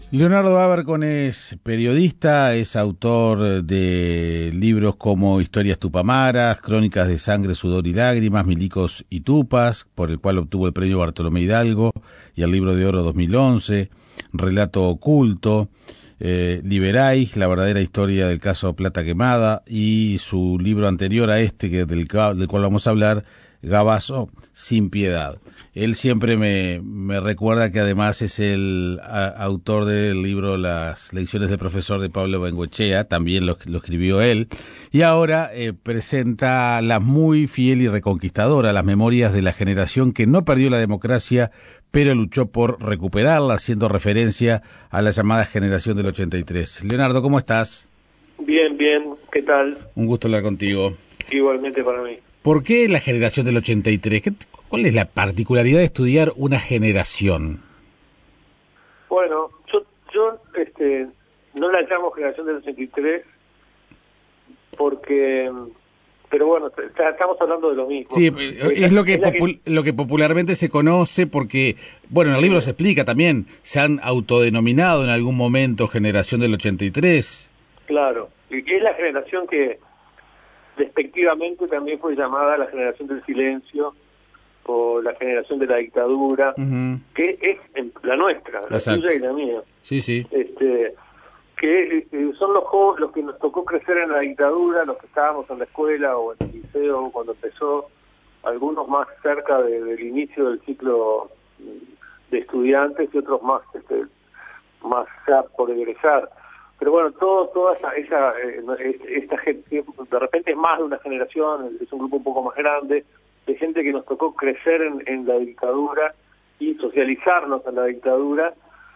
Leonardo Abercon es periodista, es autor de libros como Historias Tupamaras, Crónicas de Sangre, Sudor y Lágrimas, Milicos y Tupas, por el cual obtuvo el premio Bartolomé Hidalgo y el Libro de Oro 2011, Relato Oculto, Liberáis, la verdadera historia del caso Plata Quemada, y su libro anterior a este, del cual vamos a hablar, Gabazo sin piedad. Él siempre me recuerda que además es el autor del libro Las lecciones de profesor de Pablo Bengoechea, también lo escribió él, y ahora presenta la muy fiel y reconquistadora, las memorias de la generación que no perdió la democracia, pero luchó por recuperarla, haciendo referencia a la llamada generación del 83. Leonardo, ¿cómo estás? Bien, ¿qué tal? Un gusto hablar contigo. Igualmente para mí. ¿Por qué la generación del 83? ¿Cuál es la particularidad de estudiar una generación? Bueno, yo no la llamo generación del 83 porque, pero bueno, estamos hablando de lo mismo. Sí, es lo que popularmente se conoce porque, bueno, en el libro se explica también, se han autodenominado en algún momento generación del 83. Claro, y es la generación que despectivamente también fue llamada la generación del silencio o la generación de la dictadura, que es la nuestra, la tuya y la mía. Sí, sí. Que son los jóvenes, los que nos tocó crecer en la dictadura, los que estábamos en la escuela o en el liceo cuando empezó, algunos más cerca del inicio del ciclo de estudiantes y otros más ya por egresar. Pero bueno, toda esta gente, de repente es más de una generación, es un grupo un poco más grande, de gente que nos tocó crecer en la dictadura y socializarnos en la dictadura,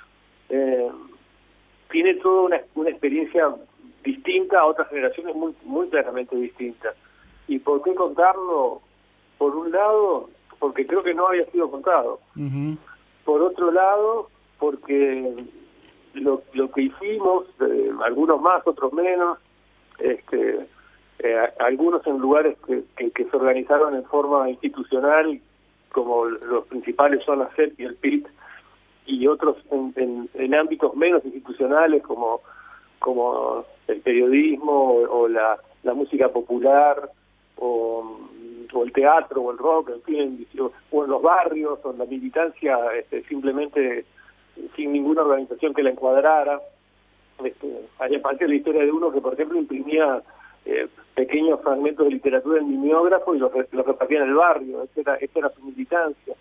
tiene toda una experiencia distinta a otras generaciones muy claramente distintas. ¿Y por qué contarlo? Por un lado, porque creo que no había sido contado. Por otro lado, porque lo que hicimos, algunos más, otros menos, algunos en lugares que se organizaron en forma institucional, como los principales son la CEP y el PIT, y otros en ámbitos menos institucionales como el periodismo o la música popular o el teatro o el rock, en fin, o en los barrios o en la militancia simplemente sin ninguna organización que la encuadrara. Hay aparte la historia de uno que, por ejemplo, imprimía pequeños fragmentos de literatura en mimeógrafo y los repartía en el barrio. Esta era su militancia.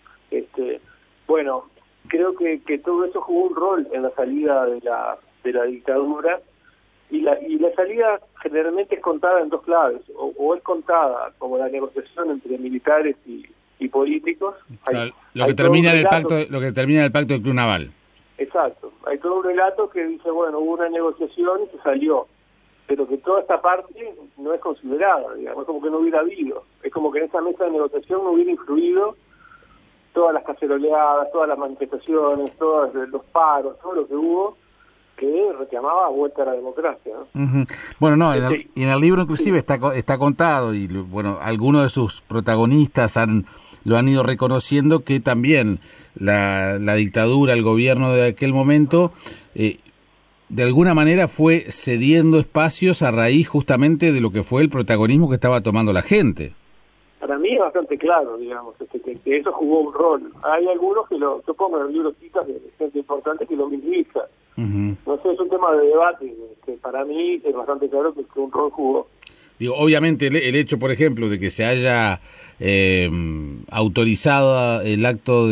Bueno, creo que todo eso jugó un rol en la salida de la dictadura, y la salida generalmente es contada en dos claves, o es contada como la negociación entre militares y políticos. Lo que termina en el pacto del Club Naval. Exacto, hay todo un relato que dice, bueno, hubo una negociación y se salió, pero que toda esta parte no es considerada, digamos, es como que no hubiera habido, es como que en esa mesa de negociación no hubiera influido todas las caceroleadas, todas las manifestaciones, todos los paros, todo lo que hubo, que reclamaba vuelta a la democracia, ¿no? Bueno, y en el libro inclusive está contado, y bueno, algunos de sus protagonistas lo han ido reconociendo, que también la dictadura, el gobierno de aquel momento, de alguna manera fue cediendo espacios a raíz justamente de lo que fue el protagonismo que estaba tomando la gente. Para mí es bastante claro, digamos, que eso jugó un rol. Hay algunos que yo pongo en el libro citas de gente importante que lo minimiza. No sé, es un tema de debate, que para mí es bastante claro que un rol jugó. Digo, obviamente el hecho, por ejemplo, de que se haya autorizado el acto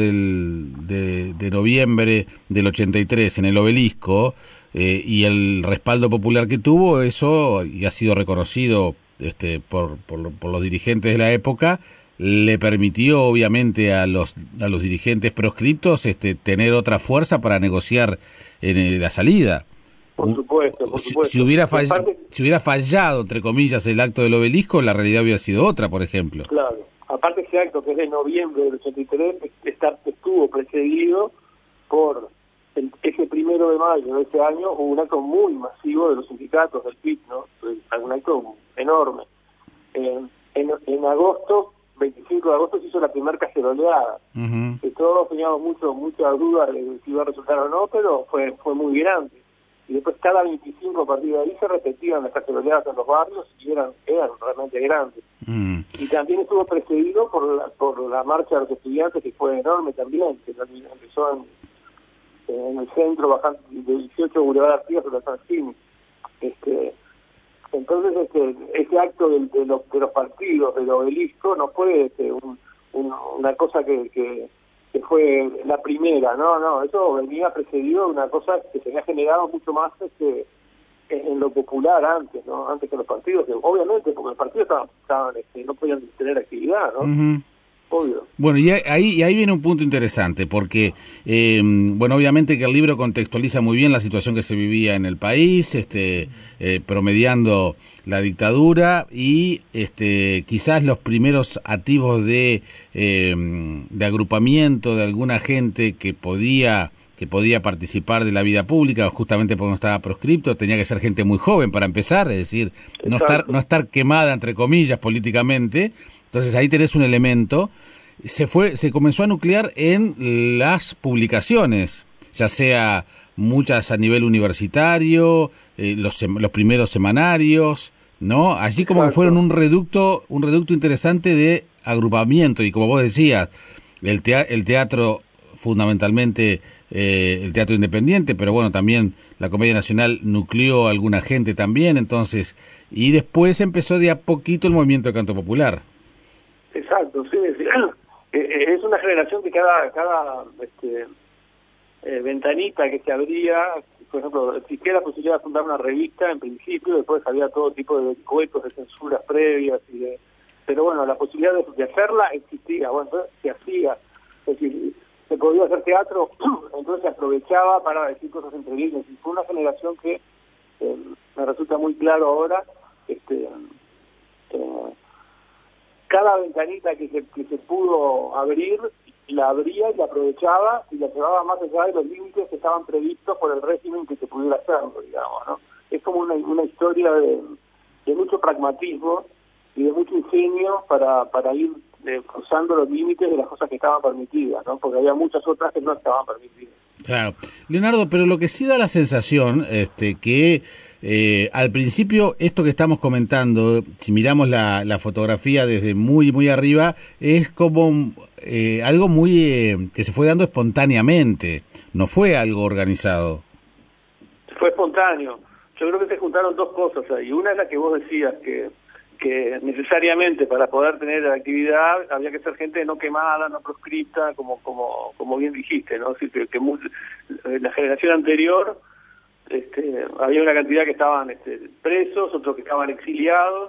de noviembre del 83 en el Obelisco, y el respaldo popular que tuvo, eso, y ha sido reconocido por los dirigentes de la época, le permitió obviamente a los dirigentes proscriptos tener otra fuerza para negociar en la salida. Por supuesto. Si hubiera fallado, entre comillas, el acto del Obelisco, la realidad hubiera sido otra, por ejemplo. Claro, aparte ese acto, que es de noviembre del 83, estuvo precedido por ese 1 de mayo de ese año, hubo un acto muy masivo de los sindicatos del PIT, ¿no? Un acto enorme. En agosto 25 de agosto se hizo la primera caceroleada. Que todos teníamos mucha duda de si iba a resultar o no, pero fue muy grande. Y después cada 25 a partir de ahí se repetían las caceroleadas en los barrios y eran realmente grandes. Y también estuvo precedido por la marcha de los estudiantes, que fue enorme también, que empezó en el centro, bajando de 18 Boulevard Artigas hasta San Cine. Entonces ese acto de los partidos, del obelisco, no fue una cosa que fue la primera, no, eso venía precedido de una cosa que se había generado mucho más en lo popular antes, ¿no? Antes que los partidos, obviamente, porque los partidos estaban no podían tener actividad, ¿no? Obvio. Bueno, y ahí viene un punto interesante, porque, bueno, obviamente que el libro contextualiza muy bien la situación que se vivía en el país, promediando la dictadura y quizás los primeros atisbos de agrupamiento de alguna gente que podía participar de la vida pública, justamente porque no estaba proscripto. Tenía que ser gente muy joven para empezar, es decir, no estar quemada, entre comillas, políticamente. Entonces ahí tenés un elemento. Se comenzó a nuclear en las publicaciones, ya sea muchas a nivel universitario, los primeros semanarios, ¿no? Allí como que fueron un reducto interesante de agrupamiento. Y como vos decías, el teatro fundamentalmente, el teatro independiente, pero bueno, también la Comedia Nacional nucleó a alguna gente también. Entonces, y después empezó de a poquito el movimiento de canto popular. Exacto, sí. Es una generación que cada ventanita que se abría, por ejemplo, existía la posibilidad de fundar una revista en principio, después había todo tipo de cohetos de censuras previas, pero bueno, la posibilidad de hacerla existía, bueno, entonces se hacía, es decir, se podía hacer teatro, entonces se aprovechaba para decir cosas entre líneas, y fue una generación que me resulta muy claro ahora, cada ventanita que se pudo abrir, la abría y la aprovechaba y la llevaba más allá de los límites que estaban previstos por el régimen que se pudiera hacerlo, digamos, ¿no? Es como una historia de mucho pragmatismo y de mucho ingenio para ir cruzando los límites de las cosas que estaban permitidas, ¿no? Porque había muchas otras que no estaban permitidas. Claro. Leonardo, pero lo que sí da la sensación, que al principio esto que estamos comentando, si miramos la fotografía desde muy, muy arriba, es como algo muy que se fue dando espontáneamente, no fue algo organizado. Fue espontáneo. Yo creo que se juntaron dos cosas ahí. Una es la que vos decías, que necesariamente para poder tener actividad había que ser gente no quemada, no proscripta, como bien dijiste, ¿no? Es decir, que la generación anterior había una cantidad que estaban presos, otros que estaban exiliados,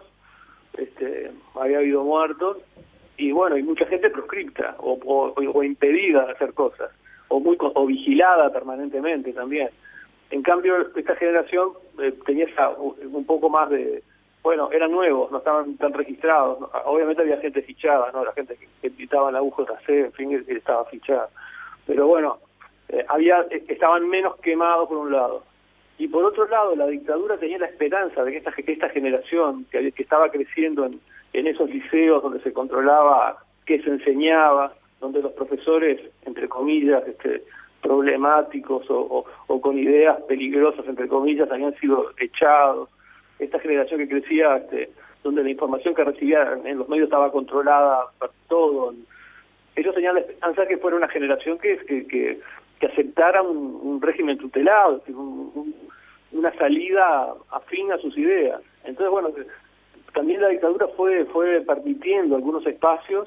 había habido muertos, y bueno, y mucha gente proscripta o impedida de hacer cosas, o vigilada permanentemente también. En cambio, esta generación tenía un poco más de... Bueno, eran nuevos, no estaban tan registrados. Obviamente había gente fichada, ¿no? La gente que editaba en la UJC, en fin, estaba fichada. Pero bueno, estaban menos quemados por un lado. Y por otro lado, la dictadura tenía la esperanza de que esta generación que estaba creciendo en esos liceos donde se controlaba qué se enseñaba, donde los profesores, entre comillas, problemáticos o con ideas peligrosas, entre comillas, habían sido echados. Esta generación que crecía, donde la información que recibía en los medios estaba controlada por todo. Ellos tenían la esperanza que fuera una generación que aceptara un régimen tutelado, una salida afín a sus ideas. Entonces, bueno, también la dictadura fue permitiendo algunos espacios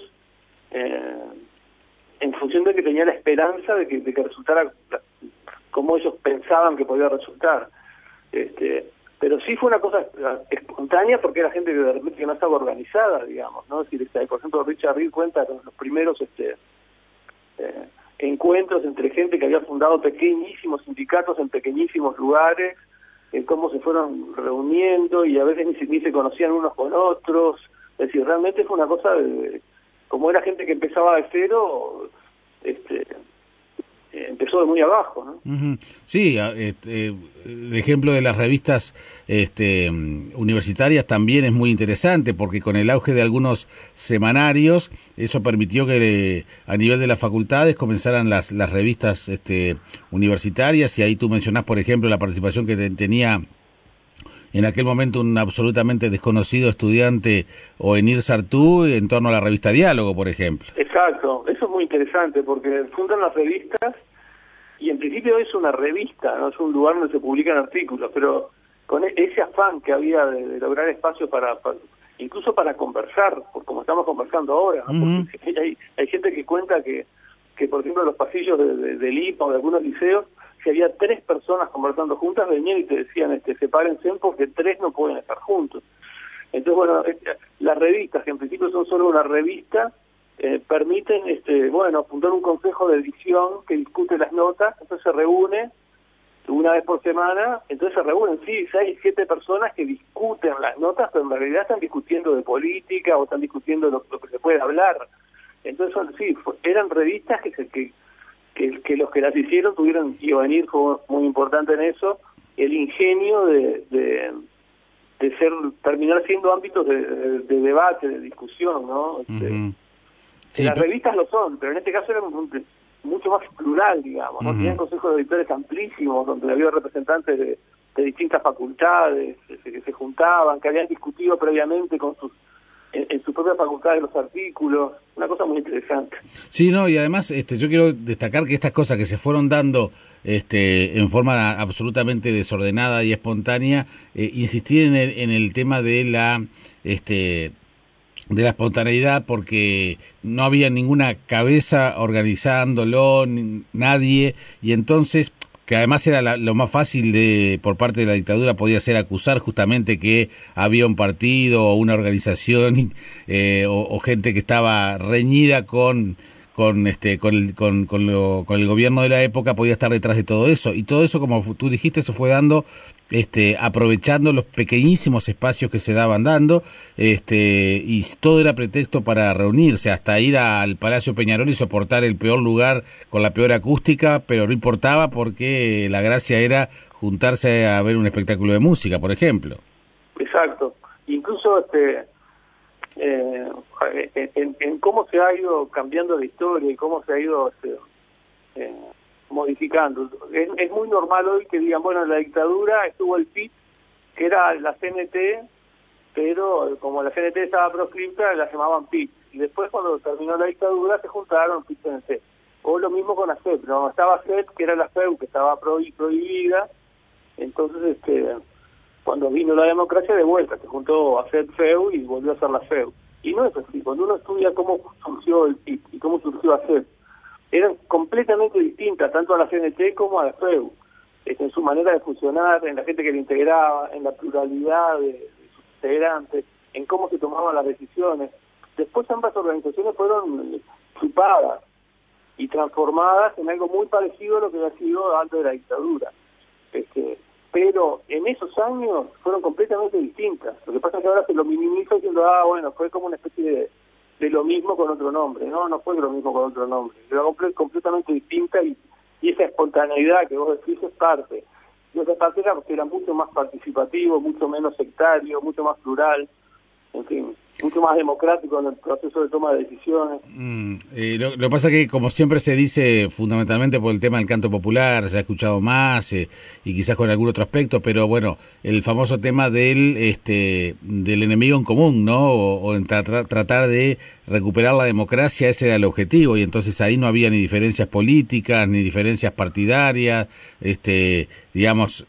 en función de que tenía la esperanza de que resultara como ellos pensaban que podía resultar. Pero sí fue una cosa espontánea porque era gente que de repente no estaba organizada, digamos, ¿no? Es decir, por ejemplo, Richard Reed cuenta los primeros encuentros entre gente que había fundado pequeñísimos sindicatos en pequeñísimos lugares, cómo se fueron reuniendo y a veces ni se conocían unos con otros. Es decir, realmente fue una cosa como era gente que empezaba de cero, empezó de muy abajo, ¿no? Uh-huh. Sí, el ejemplo de las revistas universitarias también es muy interesante, porque con el auge de algunos semanarios, eso permitió que a nivel de las facultades comenzaran las revistas universitarias, y ahí tú mencionás, por ejemplo, la participación que tenía en aquel momento un absolutamente desconocido estudiante, Oenir Sartú, en torno a la revista Diálogo, por ejemplo. Exacto, eso es muy interesante, porque fundan las revistas, y en principio es una revista, no es un lugar donde se publican artículos, pero con ese afán que había de lograr espacios para incluso para conversar, como estamos conversando ahora, ¿no? Uh-huh. Porque hay gente que cuenta que por ejemplo, en los pasillos del IPA o de algunos liceos, si había 3 personas conversando juntas, venían y te decían, sepárense porque 3 no pueden estar juntos. Entonces, bueno, las revistas, que en principio son solo una revista, permiten, fundar un consejo de edición que discute las notas, entonces se reúne una vez por semana, entonces se reúnen, 6, 7 personas que discuten las notas, pero en realidad están discutiendo de política o están discutiendo lo que se puede hablar. Entonces, eran revistas que los que las hicieron tuvieron, y Oenir fue muy importante en eso, el ingenio de terminar siendo ámbitos de debate, de discusión, ¿no? Uh-huh. Sí, las revistas lo son, pero en este caso eran mucho más plural, digamos, ¿no? Uh-huh. Tenían consejos de editores amplísimos, donde había representantes de distintas facultades que se juntaban, que habían discutido previamente en sus propias facultades los artículos, una cosa muy interesante. Sí, no, y además yo quiero destacar que estas cosas que se fueron dando en forma absolutamente desordenada y espontánea, insistir en el tema de la espontaneidad, porque no había ninguna cabeza organizándolo, nadie, y entonces, que además era lo más fácil por parte de la dictadura, podía ser acusar justamente que había un partido o una organización o gente que estaba reñida con el gobierno de la época, podía estar detrás de todo eso, y todo eso, como tú dijiste, se fue dando aprovechando los pequeñísimos espacios que se daban dando, y todo era pretexto para reunirse, hasta ir al Palacio Peñarol y soportar el peor lugar con la peor acústica, pero no importaba, porque la gracia era juntarse a ver un espectáculo de música, por ejemplo. Exacto. Incluso en cómo se ha ido cambiando la historia y cómo se ha ido modificando. Es muy normal hoy que digan, bueno, en la dictadura estuvo el PIT, que era la CNT, pero como la CNT estaba proscripta, la llamaban PIT. Y después, cuando terminó la dictadura, se juntaron PIT-CNT. O lo mismo con ACEP, ¿no? Estaba ACEP, que era la FEU, que estaba prohibida. Entonces, cuando vino la democracia, de vuelta, se juntó ACEP-FEU y volvió a ser la FEU. Y no es así. Cuando uno estudia cómo surgió el PIT y cómo surgió ACEP, eran completamente distintas, tanto a la CNT como a la FEU, en su manera de funcionar, en la gente que la integraba, en la pluralidad de sus integrantes, en cómo se tomaban las decisiones. Después ambas organizaciones fueron chupadas y transformadas en algo muy parecido a lo que había sido antes de la dictadura. Pero en esos años fueron completamente distintas. Lo que pasa es que ahora se lo minimiza diciendo, bueno, fue como una especie de lo mismo con otro nombre. No fue lo mismo con otro nombre. Era completamente distinta, y esa espontaneidad que vos decís es parte. Y esa parte era mucho más participativo, mucho menos sectario, mucho más plural, en fin, mucho más democrático en el proceso de toma de decisiones. Lo que pasa es que, como siempre se dice, fundamentalmente por el tema del canto popular, se ha escuchado más, y quizás con algún otro aspecto, pero bueno, el famoso tema del enemigo en común, ¿no? O en tratar de recuperar la democracia, ese era el objetivo, y entonces ahí no había ni diferencias políticas, ni diferencias partidarias, digamos,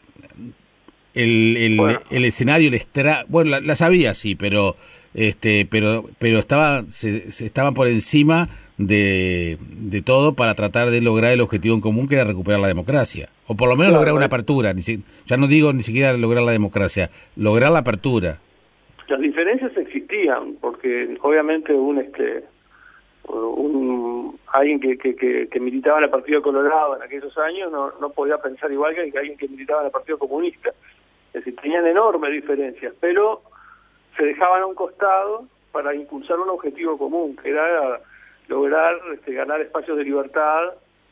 el escenario, bueno, las había, sí, pero estaban por encima de todo para tratar de lograr el objetivo en común, que era recuperar la democracia, o por lo menos lograr una apertura. Ya no digo ni siquiera lograr la democracia, lograr la apertura. Las diferencias existían, porque obviamente alguien que militaba en el Partido Colorado en aquellos años no podía pensar igual que alguien que militaba en el Partido Comunista. Es decir, tenían enormes diferencias, pero se dejaban a un costado para impulsar un objetivo común, que era lograr ganar espacios de libertad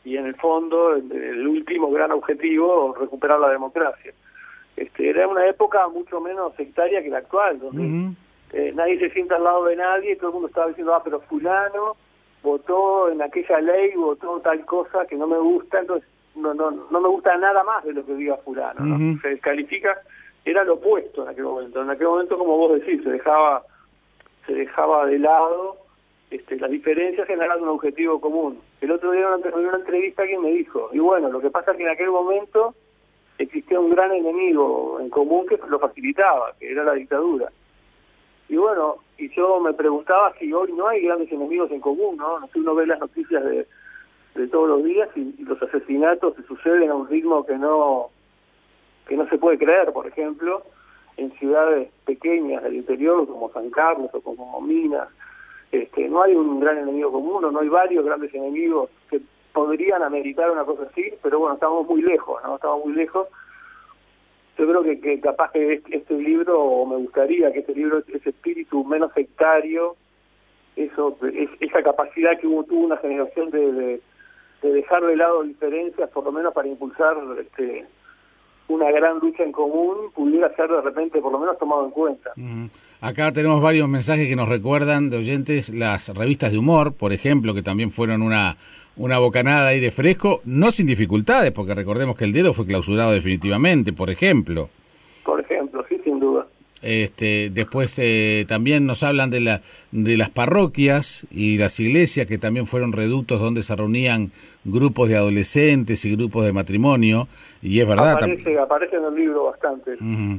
y en el fondo el último gran objetivo, recuperar la democracia. Era una época mucho menos sectaria que la actual, donde nadie se sienta al lado de nadie y todo el mundo estaba diciendo, pero fulano votó en aquella ley, votó tal cosa que no me gusta, entonces no me gusta nada más de lo que diga fulano, ¿no? Se descalifica, era lo opuesto en aquel momento. En aquel momento, como vos decís, se dejaba de lado las diferencias generando un objetivo común. El otro día en una entrevista alguien me dijo, y bueno, lo que pasa es que en aquel momento existía un gran enemigo en común que lo facilitaba, que era la dictadura. Y bueno, y yo me preguntaba si hoy no hay grandes enemigos en común, ¿no? No sé, uno ve las noticias de todos los días y los asesinatos se suceden a un ritmo que no se puede creer, por ejemplo, en ciudades pequeñas del interior como San Carlos o como Minas. No hay un gran enemigo común, no hay varios grandes enemigos que podrían ameritar una cosa así, pero bueno, estamos muy lejos, ¿no? Estamos muy lejos. Yo creo que capaz que este libro, o me gustaría que este libro, ese espíritu menos sectario, esa capacidad que tuvo una generación de dejar de lado diferencias, por lo menos para impulsar una gran lucha en común, pudiera ser de repente por lo menos tomado en cuenta. Acá tenemos varios mensajes que nos recuerdan de oyentes las revistas de humor, por ejemplo, que también fueron una bocanada de aire fresco, no sin dificultades, porque recordemos que El Dedo fue clausurado definitivamente, por ejemplo. Por ejemplo, sí, sin duda. Después también nos hablan de las parroquias y las iglesias, que también fueron reductos donde se reunían grupos de adolescentes y grupos de matrimonio, y es verdad. Aparece en el libro bastante.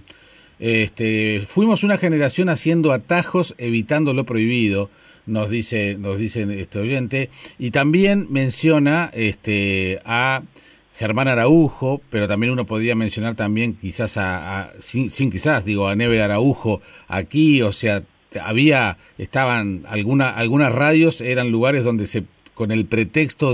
Fuimos una generación haciendo atajos, evitando lo prohibido, nos dicen este oyente, y también menciona a Germán Araujo, pero también uno podría mencionar también quizás a Never Araujo aquí, o sea, estaban algunas radios, eran lugares donde con el pretexto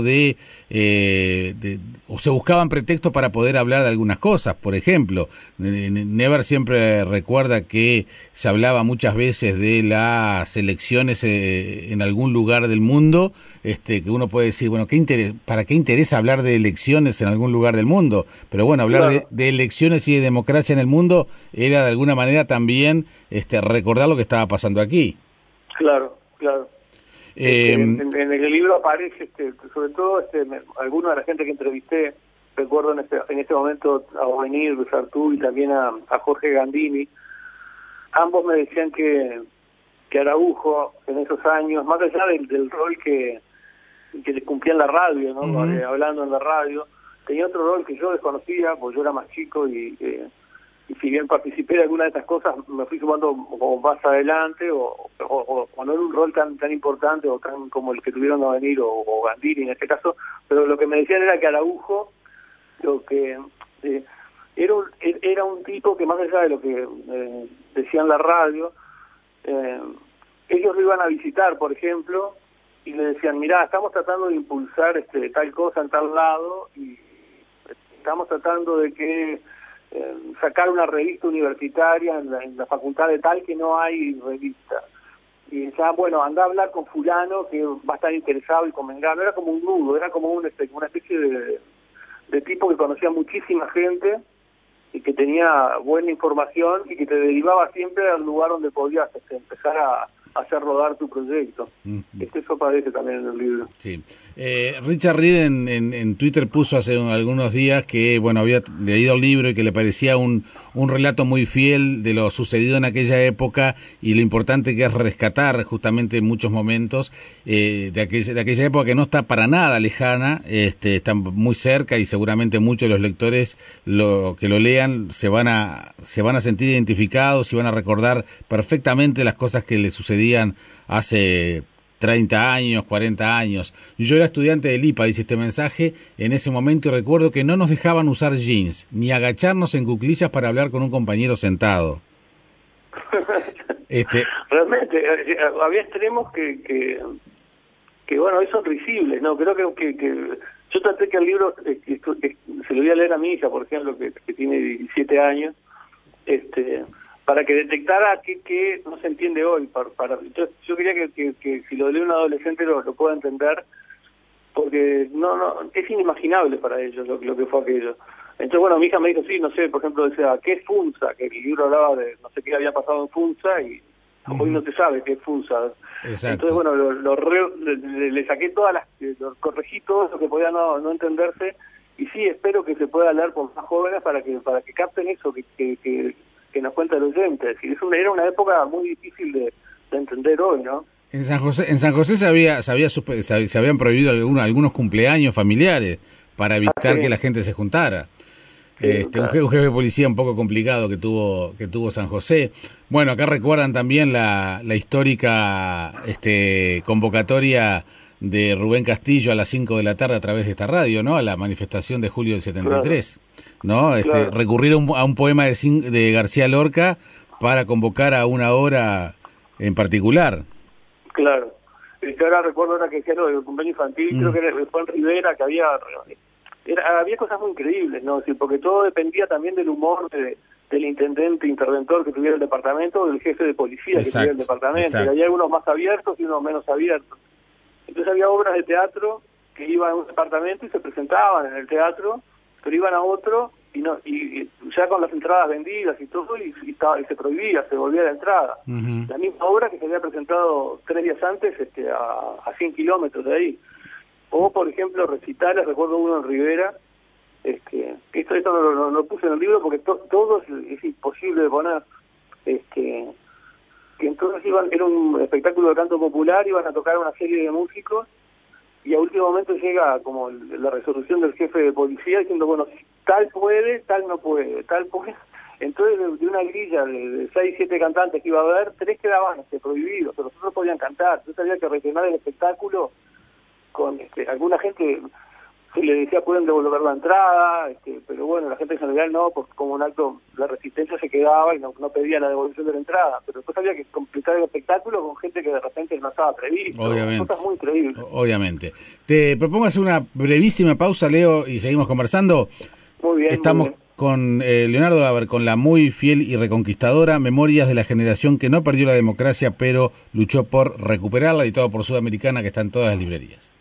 o se buscaban pretextos para poder hablar de algunas cosas. Por ejemplo, Never siempre recuerda que se hablaba muchas veces de las elecciones en algún lugar del mundo, que uno puede decir, bueno, ¿para qué interesa hablar de elecciones en algún lugar del mundo? Pero bueno, hablar de elecciones y de democracia en el mundo era de alguna manera también recordar lo que estaba pasando aquí. Claro. En el libro aparece, sobre todo, algunos de la gente que entrevisté, recuerdo en este momento a Ovenir Sartú y también a Jorge Gandini. Ambos me decían que Araujo en esos años, más allá del rol que le cumplía en la radio, ¿no? Hablando en la radio, tenía otro rol que yo desconocía, porque yo era más chico y si bien participé de alguna de estas cosas, me fui sumando como más adelante, o no en un rol tan importante o tan como el que tuvieron a venir o Gandini en este caso, pero lo que me decían era que Araujo, era un tipo que más allá de lo que decía en la radio, ellos lo iban a visitar, por ejemplo, y le decían, mirá, estamos tratando de impulsar tal cosa en tal lado, y estamos tratando de que sacar una revista universitaria en la facultad de tal que no hay revista. Y decían, bueno, anda a hablar con fulano que va a estar interesado y con Mengano. Era como un nudo, era como una especie de tipo que conocía muchísima gente y que tenía buena información y que te derivaba siempre al lugar donde podías empezar a hacer rodar tu proyecto. Eso aparece también en el libro. Sí. Richard Reed en Twitter puso hace algunos días que había leído el libro y que le parecía un relato muy fiel de lo sucedido en aquella época y lo importante que es rescatar justamente muchos momentos de aquella época que no está para nada lejana, está muy cerca y seguramente muchos de los lectores que lo lean se van a sentir identificados y van a recordar perfectamente las cosas que le sucedían hace 30 años, 40 años. Yo era estudiante del IPA, dice este mensaje, en ese momento, y recuerdo que no nos dejaban usar jeans, ni agacharnos en cuclillas para hablar con un compañero sentado. Realmente, había extremos que bueno, son risibles, ¿no? Creo que yo traté que el libro, se lo voy a leer a mi hija, por ejemplo, que tiene 17 años, para que detectara que no se entiende hoy. Yo quería que si lo lee un adolescente lo pueda entender, porque no es inimaginable para ellos lo que fue aquello. Entonces, bueno, mi hija me dijo, sí, no sé, por ejemplo, decía, ¿qué es Funza? Que el libro hablaba de no sé qué había pasado en Funza y hoy no se sabe qué es Funza. Exacto. Entonces, bueno, le saqué corregí todo lo que podía no entenderse, y sí, espero que se pueda hablar con más jóvenes para que capten eso que nos cuenta el oyente. Es decir, era una época muy difícil de entender hoy, ¿no? En San José se habían prohibido algunos cumpleaños familiares para evitar que la gente se juntara. Un jefe de policía un poco complicado que tuvo San José. Bueno, acá recuerdan también la histórica convocatoria de Rubén Castillo a las 5 de la tarde a través de esta radio, ¿no? A la manifestación de julio del 73, ¿no? Recurrir a un poema de García Lorca para convocar a una hora en particular. Claro. Ahora recuerdo que decía lo del cumpleaños infantil, creo que fue en Rivera, que había cosas muy increíbles, ¿no? Sí, porque todo dependía también del humor del intendente interventor que tuviera el departamento o del jefe de policía que tuviera el departamento. Y había algunos más abiertos y unos menos abiertos. Entonces había obras de teatro que iban a un departamento y se presentaban en el teatro, pero iban a otro y ya con las entradas vendidas y todo, y se prohibía, se volvía la entrada. La misma obra que se había presentado 3 días antes a 100 kilómetros de ahí. O, por ejemplo, recitales, recuerdo uno en Rivera, esto no lo puse en el libro porque todo es imposible de poner, que entonces era un espectáculo de canto popular, iban a tocar una serie de músicos, y a último momento llega como la resolución del jefe de policía diciendo, bueno, tal puede, tal no puede, tal puede. Entonces, de una grilla de 6, 7 cantantes que iba a haber, 3 quedaban prohibidos, pero los otros podían cantar. Entonces había que rellenar el espectáculo con alguna gente se le decía pueden devolver la entrada, pero bueno, la gente en general no, porque como un acto la resistencia se quedaba y no pedía la devolución de la entrada, pero después había que completar el espectáculo con gente que de repente no estaba previsto. Obviamente. Cosas muy increíbles. Obviamente. Te propongo hacer una brevísima pausa, Leo, y seguimos conversando. Muy bien. Estamos con Leonardo Daber, con la muy fiel y reconquistadora Memorias de la generación que no perdió la democracia, pero luchó por recuperarla, y todo por Sudamericana, que está en todas las librerías.